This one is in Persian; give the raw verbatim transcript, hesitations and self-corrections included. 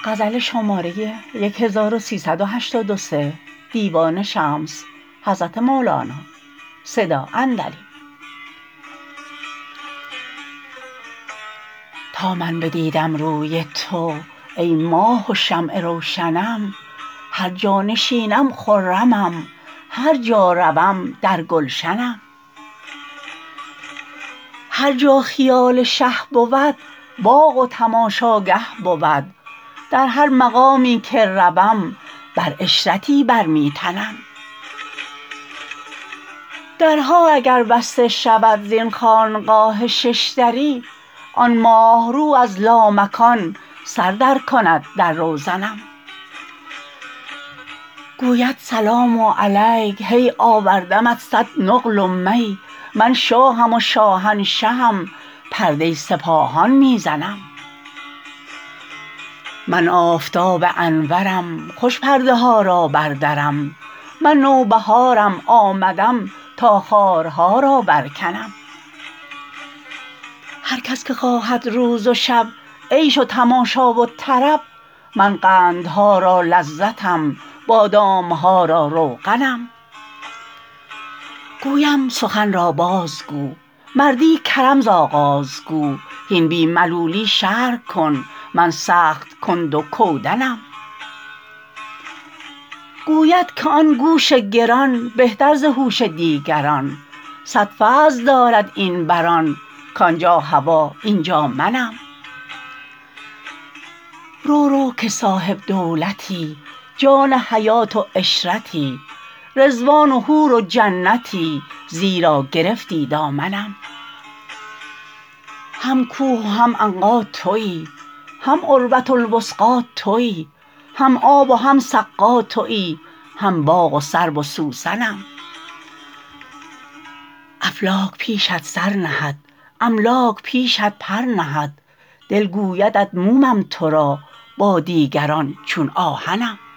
تا من بدیدم روی تو ای ماه و شمع روشنم هر جا نشینم خرمم هر جا روم در گلشنم هر جا خیال شه بود باغ و تماشاگه بود در هر مقامی که روم بر عشرتی بر می تنم درها اگر بسته شود زین خانقاه شش دری آن ماه رو از لامکان سر درکند در روزنم گوید سلام علیک هی آوردمت صد نقل و می من شاهم و شاهنشهم پرده سپاهان می زنم من آفتاب انورم خوش پرده ها را بردرم من نوبهارم آمدم تا خارها را برکنم هر کس که خواهد روز و شب عیش و تماشا و طرب من قندها را لذتم بادام ها را روغنم گویم سخن را بازگو مردی کرم ز آغاز گو هین بی ملولی شرح کن من سخت کند و کودنم گوید که آن گوش گران بهتر ز هوش دیگران صد فضل دارد این بر آن کان جا هوا این جا منم رو رو که صاحب دولتی جان حیات و عشرتی رضوان و حور و جنتی زیرا گرفتی دامنم هم کوه و هم عنقا توی هم عروه الوثقی توی هم آب و هم سقا توی هم باغ و سرو و سوسنم افلاک پیشت سر نهد املاک پیشت پر نهد دل گویدت مومم تو را با دیگران چون آهنم